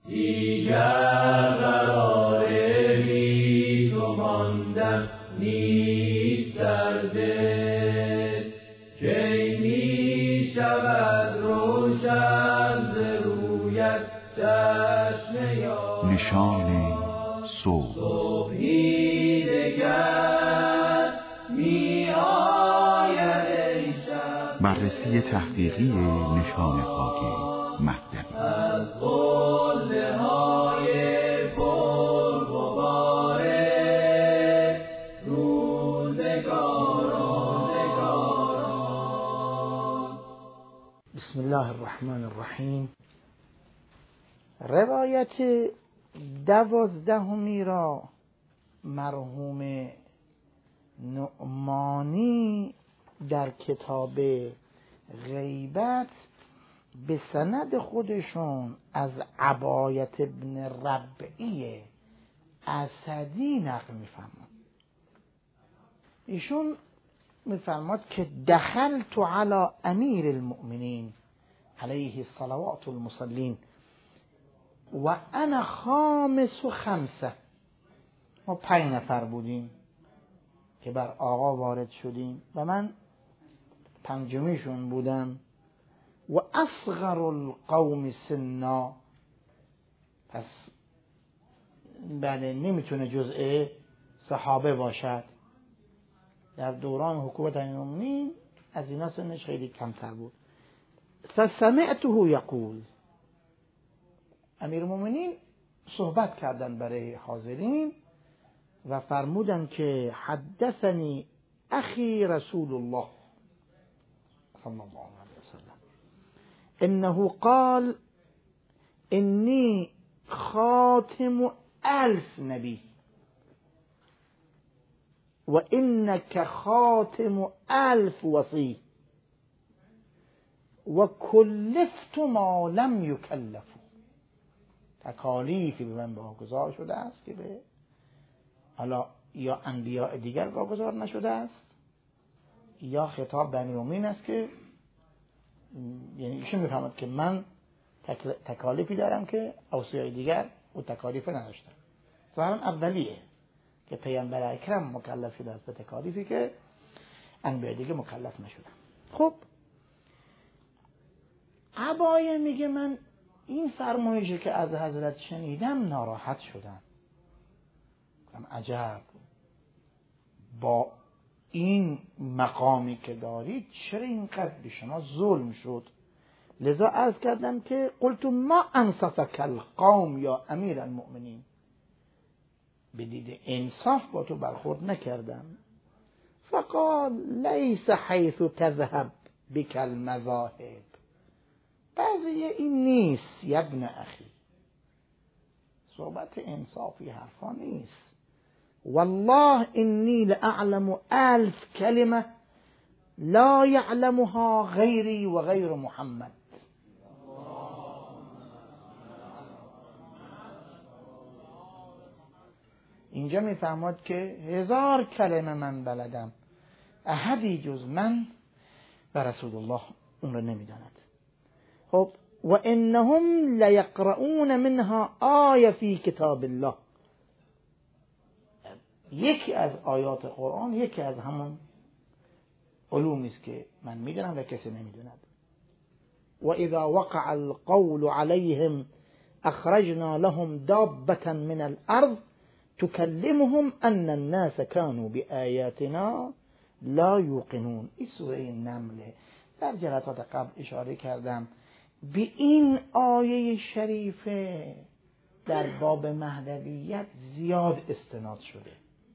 دیگر قرار بی تو ماندن نیست در دل، کی می شود روشن ز رویت چشم یار. نشان صبح. صبحی دگر می آید ای شب. بررسی تحقیقی نشان خاکی مهدوی از قله های پرغبار روزگاران. بسم الله الرحمن الرحیم. روایت 12 را مرحوم نعمانی در کتاب غیبت به سند خودشون از عبایة ابن ربعی اسدی نقل می‌فرماد. ایشون می‌فرماد که دخلت علی امیر المؤمنین علیه الصلوات المصلین و انا خامس 5. ما 5 نفر بودیم که بر آقا وارد شدیم و من 5میشون بودم و اصغر القوم سنا. پس بله نمیتونه جزء صحابه باشد. در دوران حکومت امیرالمؤمنین از اینا سنش خیلی کمتر بود. فسمعته یقول، امیرالمؤمنین صحبت کردن برای حاضرین و فرمودن که حدثنی اخی رسول الله صلی الله علیه وسلم انه قال انی خاتم 1000 نبی و انک خاتم 1000 وصی و کلفت ما لم یکلف. تکالیفی به من واگذار شده است که به حالا یا انبیاء دیگر واگذار نشده است، یا خطاب به امیرالمؤمنین است که یعنی ایشون میفهمد که من تکالیفی دارم که اوصیای دیگر او تکالیف نداشتن. ظاهرا اولیه که پیامبر اکرم مکلف شده است به تکالیفی که انبیاء دیگه مکلف نشدن. خب عبایه میگه من این فرمایشی که از حضرت شنیدم ناراحت شدم. گفتم عجب، با این مقامی که دارید چرا اینقدر به شما ظلم شد؟ لذا عرض کردم که قلت ما انصفک القوم یا امیر المؤمنین، به دید انصاف با تو برخورد نکردم. فقال لیس حیث تذهب بک المذاهب، قضیه این نیست یبن اخی، صحبت انصافی حرفا نیست. والله انی لأعلم 1000 کلمه لا یعلمها غیری و غیر محمد. اینجا میفهمد که 1000 کلمه من بلدم، احدی جز من و رسول الله اون رو نمیداند. خب و انهم لیقرؤون منها آیه فی کتاب الله، یکی از آیات قرآن یکی از همون علومی است که من میدونم و کسی نمیدوند. و اذا وقع القول علیهم اخرجنا لهم دابة من الارض تکلمهم ان الناس كانوا بآیاتنا لا یوقنون. این سوره نمله. در جلسات قبل اشاره کردم به این آیه شریفه در باب مهدویت زیاد استناد شده.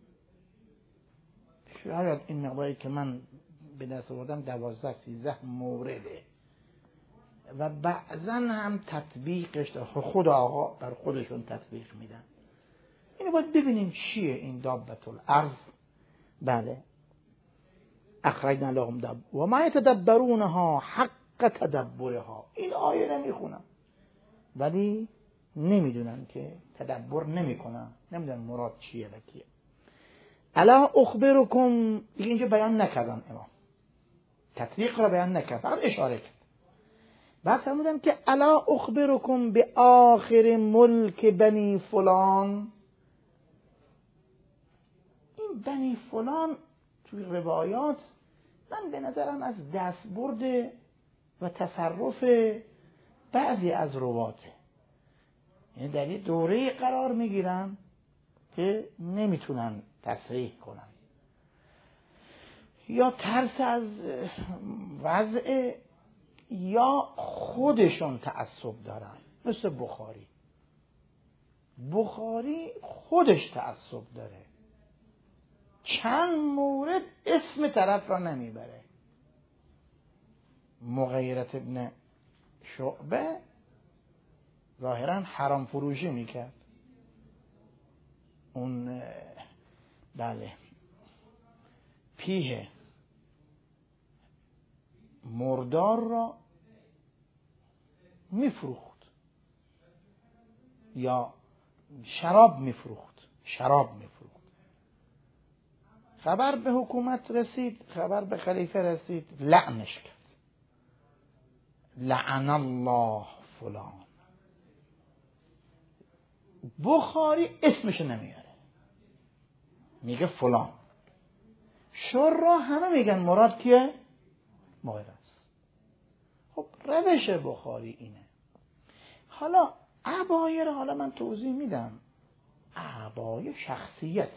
شاید این مقداری که من به دست آوردم 12-13 مورده و بعضا هم تطبیقش خود آقا بر خودشون تطبیق میدن. اینو باید ببینیم چیه این دابة الارض. بله اخرجنا لهم داب و ما یتدبرونها حق تدبرها. این آیه نمیخونن ولی نمیدونن که تدبر نمیکنن، نمیدونن مراد چیه و کیه. الا اخبرکم، دیگه اینجا بیان نکردن، امام تطبیق را بیان نکرد، فقط اشاره کرد. بعد فرمودن که الا اخبرکم به آخر ملک بنی فلان. این بنی فلان توی روایات من به نظرم از دستبرد و تصرف بعضی از رواته، یعنی در یه دوره قرار میگیرن که نمیتونن تصریح کنن یا ترس از وضع یا خودشون تعصب دارن. مثل بخاری خودش تعصب داره، چند مورد اسم طرف را نمیبره. مغیرة ابن شعبه ظاهرا حرام فروشی میکرد، اون بله پیه مردار را میفروخت یا شراب میفروخت. خبر به حکومت رسید، خبر به خلیفه رسید، لعنش کرد. لعن الله فلان. بخاری اسمش نمیاره، میگه فلان. شورا همه میگن مراد کیه؟ مغیره است. خب روش بخاری اینه. حالا عبایه رو حالا من توضیح میدم. عبایه شخصیت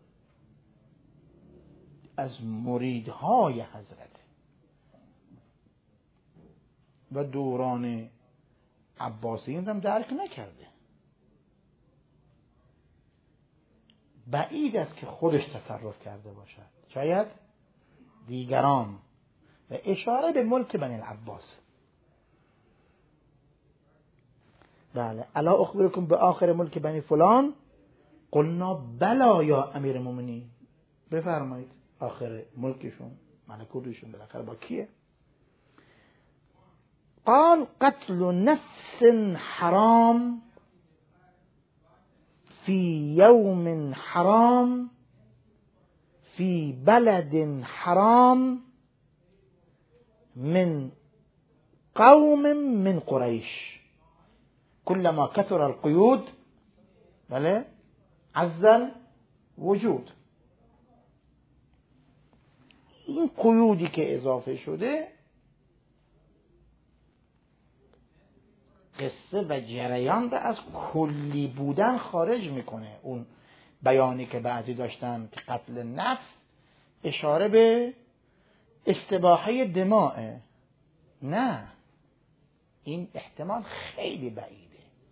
از مریدهای حضرت و دوران عباسیین هم درک نکرده. بعید است که خودش تصرف کرده باشد، شاید دیگران. و اشاره به ملک بنی العباس. بله الا اخبرکم به آخر ملک بنی فلان قلنا بلا یا امیر المؤمنین. بفرمایید آخر ملکشون ملکوتشون بالاخره با کیه؟ قال قتل نفس حرام في يوم حرام في بلد حرام من قوم من قريش كلما كثر القيود بله عز الوجود. این قیودی که اضافه شده قصه و جریان را از کلی بودن خارج میکنه. اون بیانی که بعضی داشتن که قتل نفس اشاره به استباحه دماء، نه، این احتمال خیلی بعیده.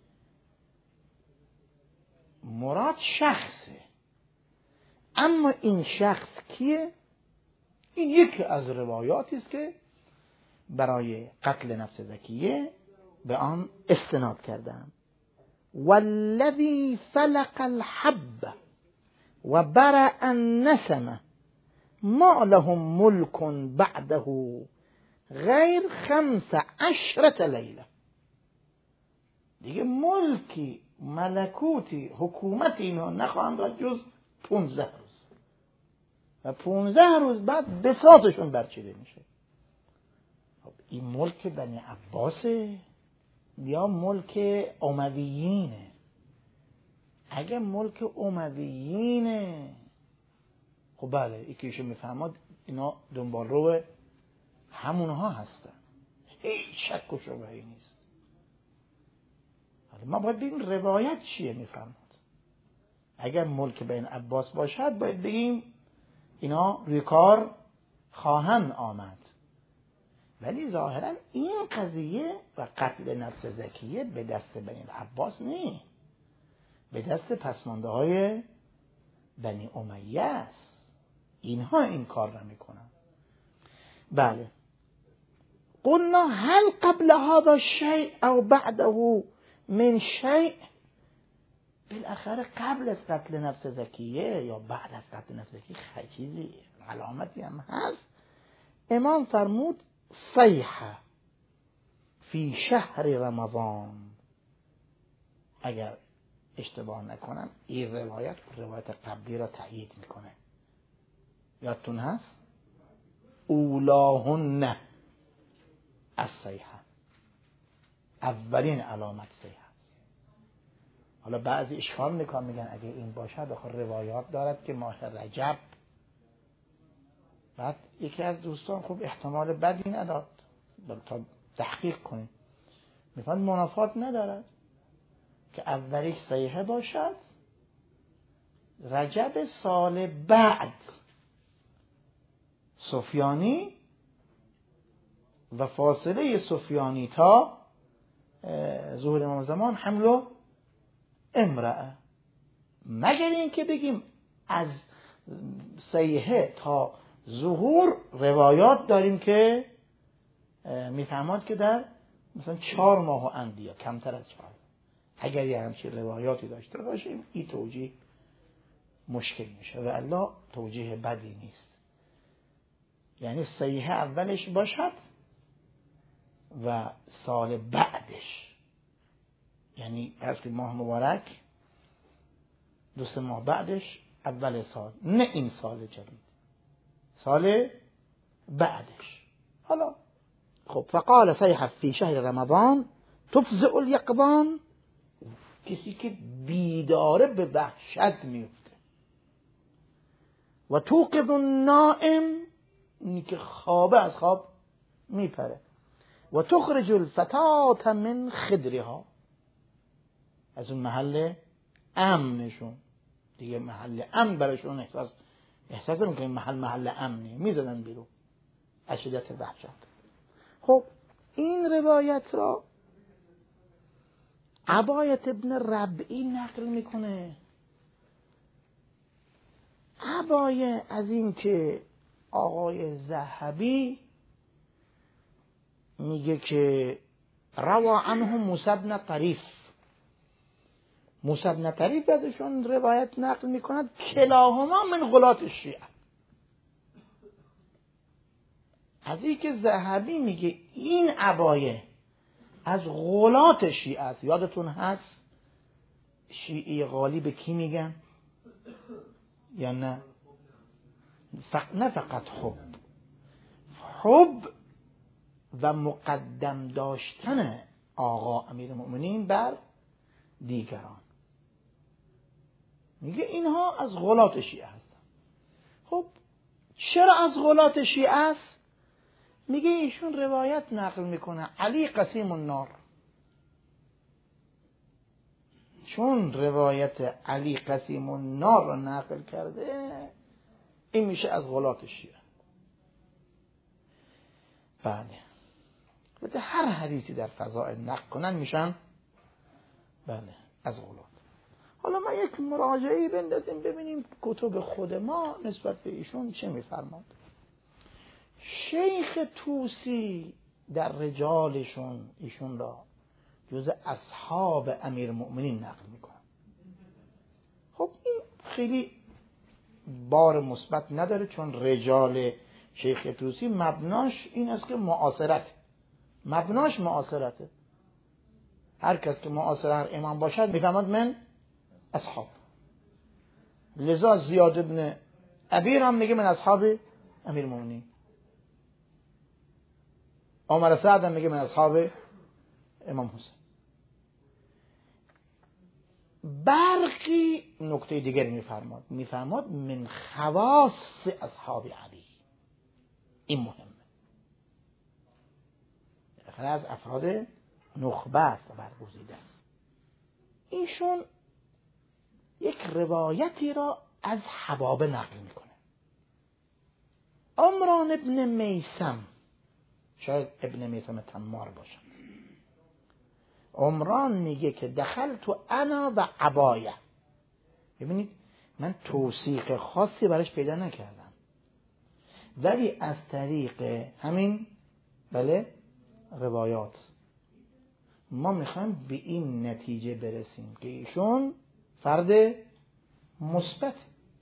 مراد شخصه. اما این شخص کیه؟ این یکی از روایاتی است که برای قتل نفس زکیه به آن استناد کردم. والذی فلق الحب و برأ النسمه ما لهم ملک بعده غیر 15 لیله. دیگه ملکی، ملکوتی، حکومتی اینا نخواهند داشت جز 15 روز و 15 روز بعد بساطشون برچیده میشه. خب این ملک بنی عباسه یا ملک امویینه؟ اگه ملک امویینه خب بله یکیشو میفهمد اینا دنبال رو همونها هستن، هیچ شک و شبهه‌ای نیست. حالا ما باید بگیم روایت چیه میفهمد. اگر ملک بین عباس باشد باید بگیم اینا روی کار خواهند آمد. ولی ظاهرا این قضیه و قتل نفس زکیه به دست بنی عباس نیست، به دست پسمانده های بنی امیه است. اینها این کار را میکنن. بله قلنا هل قبل هذا شیء او بعده من شیء. بالاخره قبل از قتل نفس زکیه یا بعد از قتل نفس زکیه چیزی علامتی هم هست. امام فرمود صیحه فی شهر رمضان. اگر اشتباه نکنم این روایت قبلی را تایید میکنه. یادتون هست اولاهن الصیحه. اولین علامت صحیح است. حالا بعضی اشکال میکنن میگن اگه این باشد آخه روایات دارد که ماه رجب، بعد یکی از دوستان خوب احتمال بدی نداد تا تحقیق کنیم، میگن منافات ندارد که اولیش صحیحه باشد رجب سال بعد سفیانی و فاصله سفیانی تا ظهور امام زمان حمل و امرأه، مگر اینکه بگیم از صحیحه تا ظهور روایات داریم که میفهمد که در مثلا 4 ماه و اندی یا کمتر از 4. اگر یه همچین روایاتی داشته باشیم این توجیه مشکل میشه و الا توجیه بدی نیست. یعنی صحیحه اولش باشد و سال بعدش، یعنی از ماه مبارک 2-3 ماه بعدش اول سال، نه این سال جدید، سال بعدش. حالا خب فقال صیحه فی شهر رمضان تفزع الیقظان، کسی که بیداره به وحشت میفته، و توقظ النائم، اینی که خوابه از خواب میپره، و تخرج الفتاة من خدرها، از اون محل امنشون دیگه، محل امن براشون احساس میکنه محل امنه، میزدن بیرون از شدت وحشت. خب این روایت را عبایت ابن ربعی نقل میکنه. عبایه از این که آقای ذهبی میگه که روا عنه موسی بن طریف، موسی بن طریف ازشون روایت نقل میکند کلاهما من غلات الشیعه. از این که ذهبی میگه این عبایه از غلات شیعه است. یادتون هست شیعه غالی به کی میگن یا نه؟ نه فقط حب و مقدم داشتن آقا امیرالمؤمنین بر دیگران، میگه اینها از غلات شیعه هستن. خب چرا از غلات شیعه است؟ میگه ایشون روایت نقل میکنه علی قسیم النار، چون روایت علی قسیم النار رو نقل کرده این میشه از غلات شیعه. بله بده هر حدیثی در فضائل نقل کنن میشن بله از غلات. حالا ما یک مراجعه‌ای بندازیم ببینیم کتب خود ما نسبت به ایشون چه میفرماد. شیخ طوسی در رجالشون ایشون را جز اصحاب امیرالمؤمنین نقل میکنن. خب این خیلی بار مثبت نداره، چون رجال شیخ طوسی مبناش این است که مبناش معاصرته. هر کس که معاصر هر امام باشد میفهمد من اصحاب. لذا زیاد ابن ابیر هم میگه من اصحاب امیرالمؤمنین، عمر سعد هم میگه من اصحاب امام حسین. برقی نکته دیگر میفرماد من خواص اصحاب علی. این مهمه، بالاخره از افراد نخبه است و برگزیده است. ایشون یک روایتی را از حبابه نقل میکنه. عمران ابن میثم، شاید ابن میثم تمار باشد، عمران میگه که دخلت انا و عبایه. ببینید من توثیق خاصی براش پیدا نکردم، ولی از طریق همین بله روایات ما میخوایم به این نتیجه برسیم که ایشون فرد مثبت،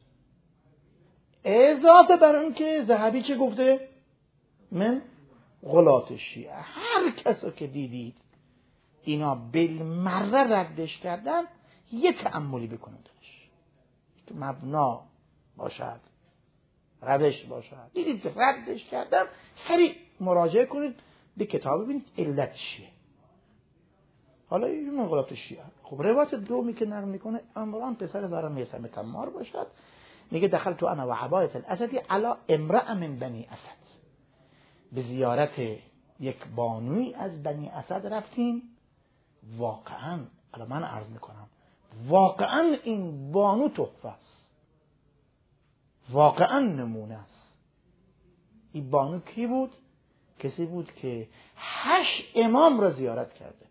اضافه بر اون که ذهبی چه گفته؟ من غلات شیعه. هر کسا که دیدید اینا بالمره ردش کردن یه تأملی بکنید که مبنا باشد، روش باشد. دیدید ردش کردن سریع مراجعه کنید به کتاب، ببینید علت چیه. حالا این مقولات شیعه. خب روایت دومی که نقل میکنه عمران پسر زهرا میثم تمار باشد، میگه دخلت انا و عبایة الاسدی علی امرأ من بنی اسد، به زیارت یک بانوی از بنی اسد رفتیم. واقعا الان من عرض میکنم واقعا این بانو تحفه است، واقعا نمونه است. این بانو کی بود؟ کسی بود که 8 امام را زیارت کرده،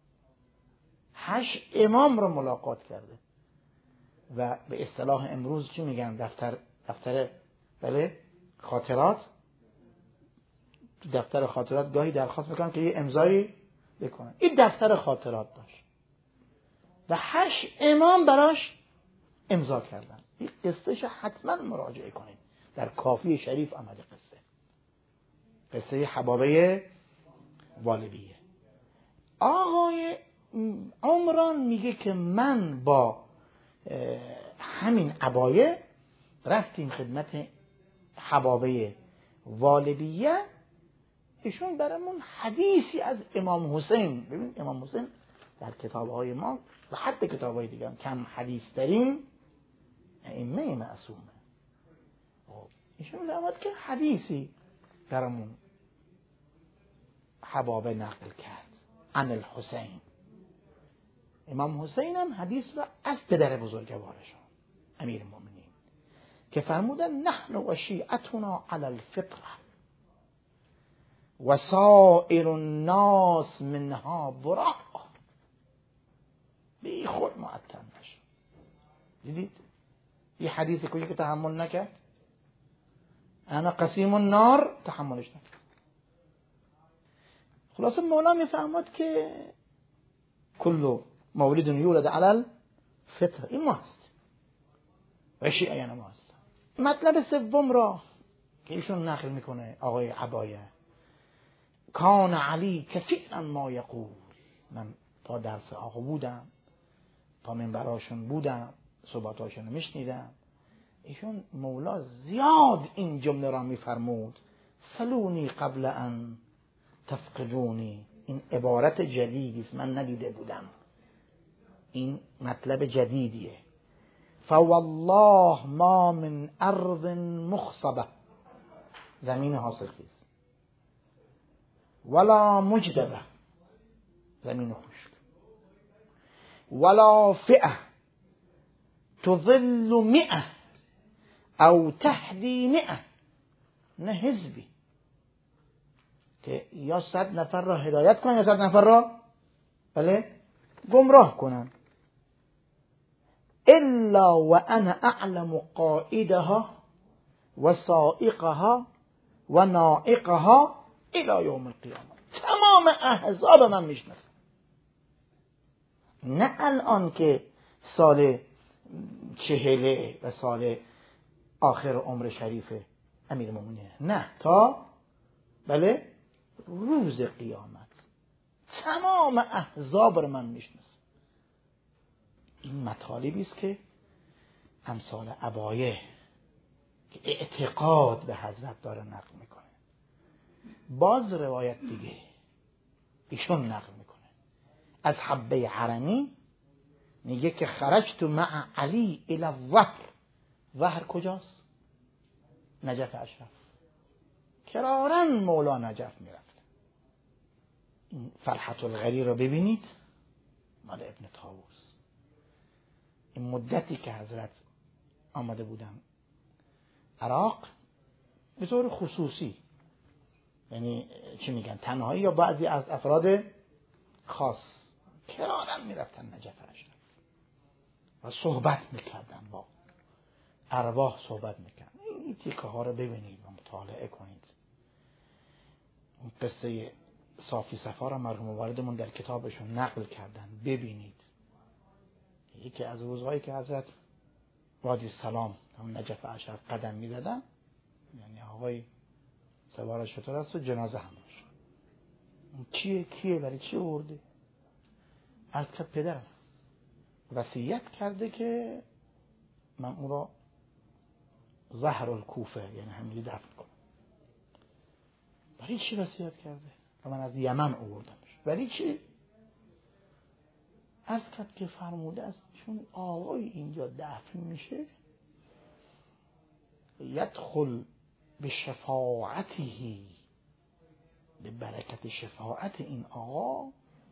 8 امام را ملاقات کرده و به اصطلاح امروز چی میگن؟ دفتر بله خاطرات. تو دفتر خاطرات گاهی درخواست میکنن که یه امضایی بکنن. این دفتر خاطرات داشت و 8 امام براش امضا کردن. این قصهش حتما مراجعه کنید، در کافی شریف آمده قصه حبابه والبیه. آقای عمران میگه که من با همین عبایه رفتیم خدمت حبابه والبیه. ایشون برامون حدیثی از امام حسین، ببین امام حسین در کتابهای ما و حتی کتابهای دیگه کم حدیث ترین ائمه معصومه. ایشون میگه که حدیثی برامون حبابه نقل کرد عن الحسین. امام حسین هم حدیث را از پدر بزرگوارشون امیر المؤمنین که فرمودن نحن و شیعتنا علی الفطره و سائر الناس منها براء. بی خود معطل نشد. دیدید یه حدیث که تحمل نکرد، انا قسیم النار تحملش نکرد. خلاصه مولا میفهمد که کل مولد یولد علی الفطره، این ما هست و شیعه یعنی ما هست. مطلب سوم را که ایشون نقل میکنه آقای عبایه، کان علی کفیلا ما یقول. من تا درس آقا بودم، تا منبراشون بودم، صحبتاشون میشنیدم. ایشون مولا زیاد این جمله را میفرمود، سلونی قبل ان تفقدونی. این عبارت جدیدی است، من ندیده بودم، این مطلب جدیدیه. فوالله ما من ارض مخصبه، زمین حاصلخیز، ولا مجدبه، زمین خشک، ولا فئه تظل 100 او تهدی 100، نه حزبی که یا 100 نفر را هدایت کنن یا 100 نفر را بله گمراه کنن. الا و انا اعلم قائدها و سائقها و نائقها الى یوم القیامه. تمام احزاب من میشناسم، نه الان که سال 40 و سال آخر عمر شریف امیر المؤمنین، نه تا بله روز قیامت تمام احزاب رو من میشناسم. این مطالبی است که امثال عبایه که اعتقاد به حضرت داره نقل میکنه. باز روایت دیگه ایشون نقل میکنه از حبه حرمی، میگه که خرجت مع علی الی الظهر. ظهر کجاست؟ نجف اشرف. کرارن مولا نجف میرفت. این فرحت الغری رو ببینید، مال ابن طاووس. این مدتی که حضرت آمده بودن عراق به طور خصوصی، یعنی چی میگن تنهایی یا بعضی از افراد خاص، کرارن میرفتن نجف اشرف و صحبت میکردن، با ارواح صحبت میکردن. این تیکه ها رو ببینید و مطالعه کنید. اون قصه صافی صفا را مرحوم والدمون در کتابشون نقل کردن، ببینید. یکی از روزهایی که حضرت وادی سلام همون نجف اشرف قدم میزدن، یعنی آقای سوار شتر است و جنازه هم باشه. کیه برای چی آورده؟ عرض کرد پدرم وصیت کرده که من اون را زهر الکوفه، یعنی همینجوری دفن کنم. برای چی وصیت کرده؟ و من از یمن آوردمش. برای چی؟ از کرد که فرموده است چون آقای اینجا دفن میشه یدخل به شفاعته، به برکت شفاعت این آقا،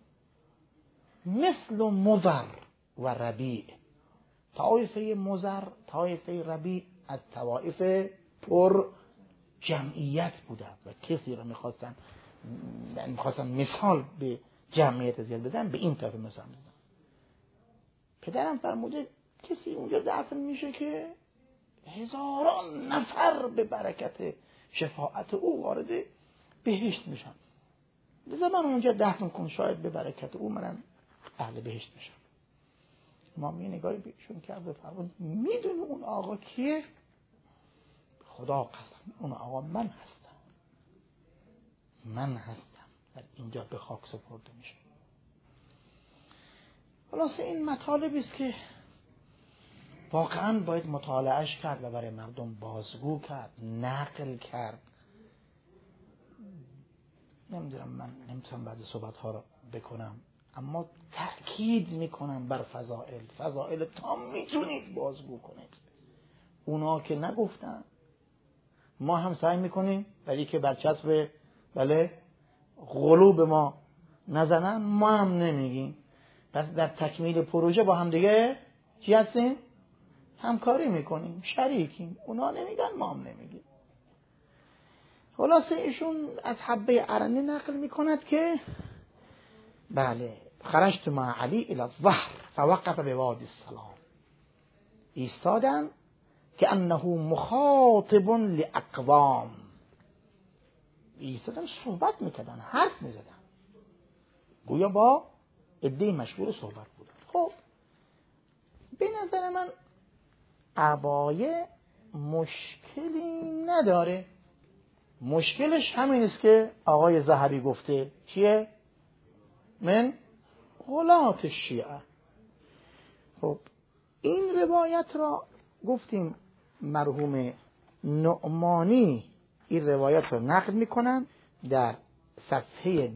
مثل مضر و ربیع. طایفه مضر، طایفه ربیع از طوائف پر جمعیت بودن و کسی رو میخواستن مثال به جمعیت زیاد بزن، به این طرف مثال بزن. پدرم فرموده کسی اونجا دفن میشه که هزاران نفر به برکت شفاعت او وارد بهشت میشن. لذا من اونجا دفن کن، شاید به برکت او منم اهل بهشت میشم. امام یه نگاهی بهشون کرد و فرمود میدونی اون آقا کیه؟ خدا قسم اون آقا من هستم و اینجا به خاک سپرده میشه. خلاصه این مطالبی است که واقعا باید مطالعهش کرد و برای مردم بازگو کرد، نقل کرد. نمیدونم، من نمیتونم بعضی صحبت ها رو بکنم، اما تأکید میکنم بر فضائل تا میتونید بازگو کنید. اونا که نگفتن ما هم سعی میکنیم، ولی که برچسب غلو به ما نزنن ما هم نمیگیم. پس در تکمیل پروژه با هم دیگه چی هستیم؟ همکاری میکنیم، شریکیم. اونا نمیگن ما هم نمیگیم. خلاصه ایشون از حبه ارنی نقل میکند که بله خرجت مع علی الى الظهر فوقف بوادی السلام. ایستادن که انه مخاطب لاقوام، ایستادن صحبت میکردن، حرف میزدن، گویا با عده مشغول صحبت بودن. خب به نظر من عبایه مشکلی نداره. مشکلش همین است که آقای ذهبی گفته چیه؟ من غلات الشیعه. خب این روایت را گفتیم مرحوم نعمانی این روایت را نقل میکنن در صفحه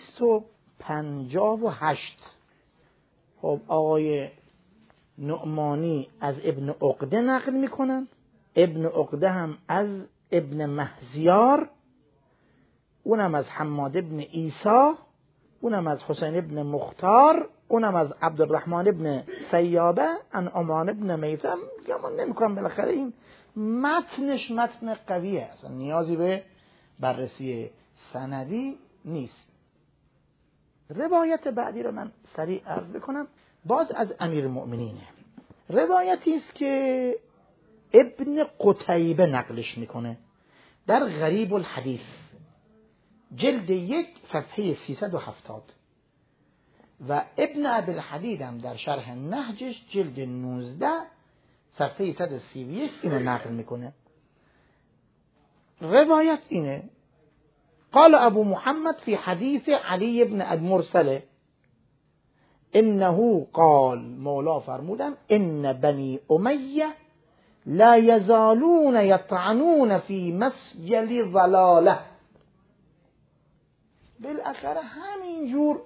258. خب آقای نعمانی از ابن عقده نقل میکنن، ابن عقده هم از ابن مهزیار، اونم از حماد ابن عیسی، اونم از حسین ابن مختار، اونم از عبدالرحمن ابن سیابه، ان عمان ابن میثم. گمان نمیکنم، بالاخره این متنش متن قویه، اصلا نیازی به بررسی سندی نیست. روایت بعدی رو من سریع عرض بکنم، باز از امیرالمؤمنینه. روایتی است که ابن قتیبه نقلش میکنه در غریب الحدیث جلد 1 صفحه 370 و ابن ابی الحدید هم در شرح نهجش جلد 19 صفحه 131 اینو نقل میکنه. روایت اینه: قال ابو محمد في حديث علي بن المرسل انه قال، مولا فرمودن ان بني امیه لا يزالون يطعنون في مسجل ضلاله. بالاخره همینجور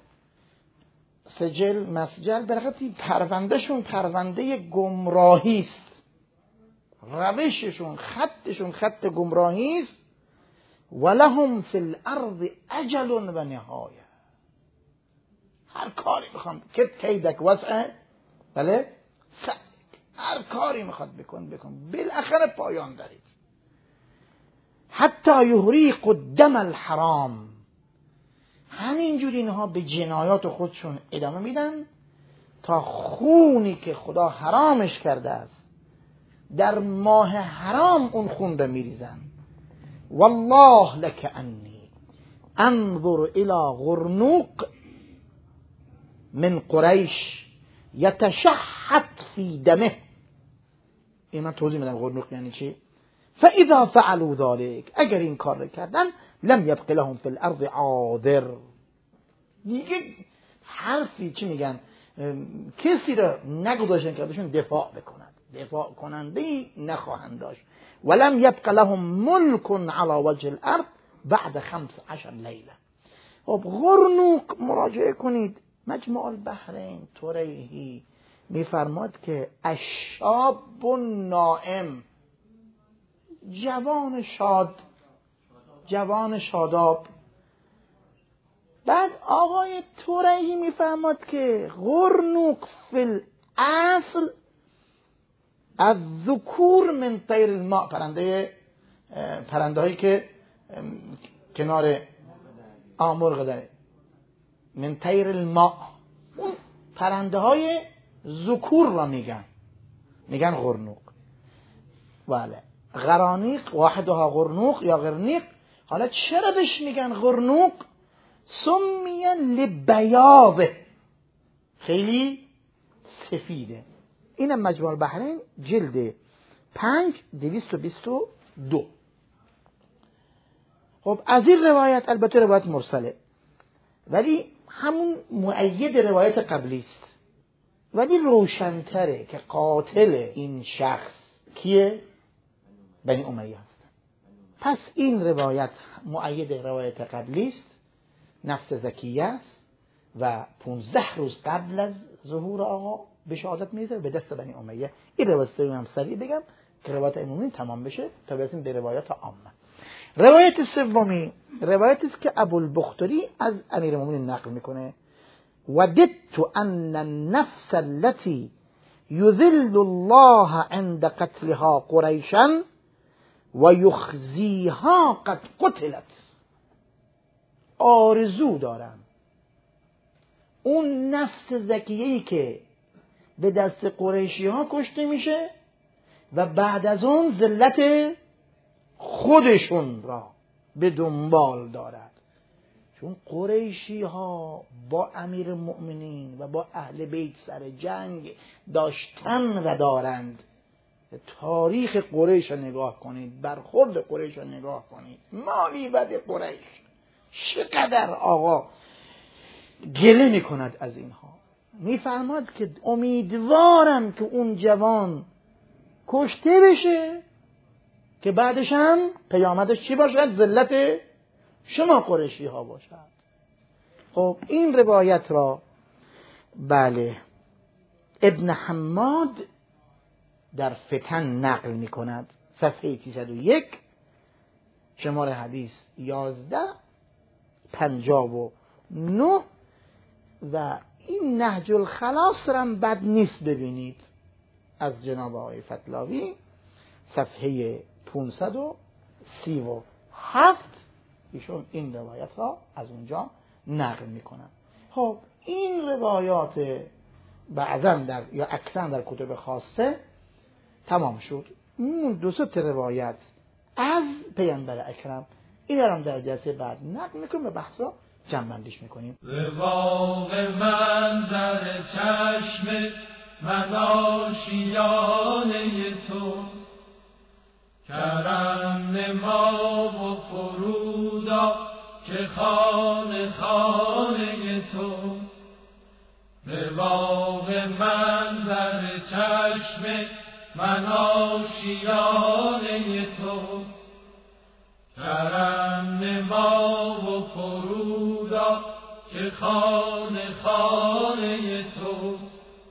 مسجل برقتی پروندهشون پرونده گمراهی است، روششون خطشون خط گمراهی است. ولهم فی الارض اجل و نهایه. هر کاری میخوان که کیدک وسعه، بله هر کاری میخواد بکن بالاخره پایان دارید. حتی یحریق الدم الحرام. همینجوری اینها به جنایات خودشون ادامه میدن تا خونی که خدا حرامش کرده است در ماه حرام اون خون رو میریزن. والله لك انی انظر الى غرنوق من قریش یتشحت فی دمه. این من توضیح میدم غرنوق یعنی چی. فاذا فعلوا ذلك، اگر این کار رو کردن، لم یبق لهم فی الارض عاذر. دیگه حرفی چی میگن، کسی رو نگذاشتن که ازشون دفاع بکنند، دفاع کننده نخواهند داشت. ولم یبق لهم ملک علی وجه الارض بعد 15 لیله. خب غرنوق مراجعه کنید مجموع البحرین توریحی میفرماد که الشاب نائم، جوان شاد، جوان شاداب. بعد آقای توریحی میفرماد که غرنوق فی الاصل از ذکور من طیر الماء، پرنده هایی که کنار مرغ داره، من طیر الماء، اون پرنده های ذکور را میگن غرنوق. بله، غرانیق واحدها غرنوق یا غرنیق. حالا چرا بهش میگن غرنوق؟ سمیه لبیاضه، خیلی سفیده. اینم مجموع البحرین جلد 5 222. خب از این روایت، البته روایت مرسله ولی همون مؤید روایت قبلی است، ولی روشن‌تره که قاتل این شخص کیه؟ بنی امیه هستن. پس این روایت مؤید روایت قبلی است، نفس زکیه است و 15 روز قبل از ظهور آقا به شهادت میرسه به دست بنی امیه. این روایت هم سریع بگم که روایت عمومی تمام بشه تا برسیم به روایت عامه. روایت سومی روایتی است که ابوالبختری از امیرالمومنین نقل میکنه: وددت ان النفس التي يذل الله عند قتلها قريشا ويخزيها قد قتلت. آرزو دارم اون نفس زکیه‌ای که به دست قریشی ها کشته میشه و بعد از اون ذلت خودشون را به دنبال دارد. چون قریشی ها با امیر المؤمنین و با اهل بیت سر جنگ داشتن و دارند. تاریخ قریش را نگاه کنید، برخورد قریش را نگاه کنید، مالی بد قریش چقدر آقا گله میکند از اینها. میفرماد که امیدوارم که اون جوان کشته بشه که بعدش هم پیامدش چی باشد؟ ذلت شما قریشی ها باشد. خب این روایت را بله ابن حماد در فتن نقل می کند، صفحه 301، شماره حدیث 1159. و این نهج الخلاص را بد نیست ببینید، از جناب آقای فتلاوی، صفحه 537، ایشون این روایت را از اونجا نقل میکنن. خب این روایات بعضا یا اکثر در کتب خاصه تمام شد. اون دو سه روایت از پیامبر اکرم این هم در جلسه بعد نقل میکنیم و بحثا جمع‌بندیش میکنیم. رواق منظر چشم من آشیانه تو، کرم نما و فرودا که خانه خانه تو. رواق منظر چشم من آشیانه تو، کرم نما و فرودا که خانه خانه توست.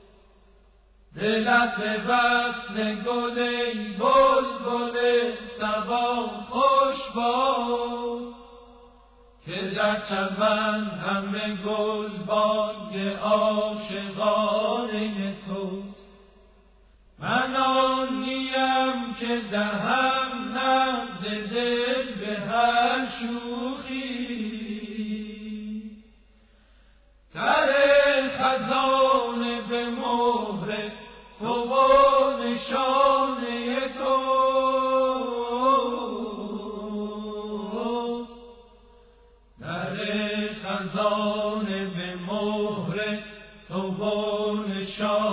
دلت به وصل گل ای بلبل صبا خوش باد، که در چمن همه گل بانگ عاشقانه توست. من آنیم که دهم نقد دل به هر شوخی، در خزانه به مهر تو و نشانه تو. در خزانه به مهر تو و نشانه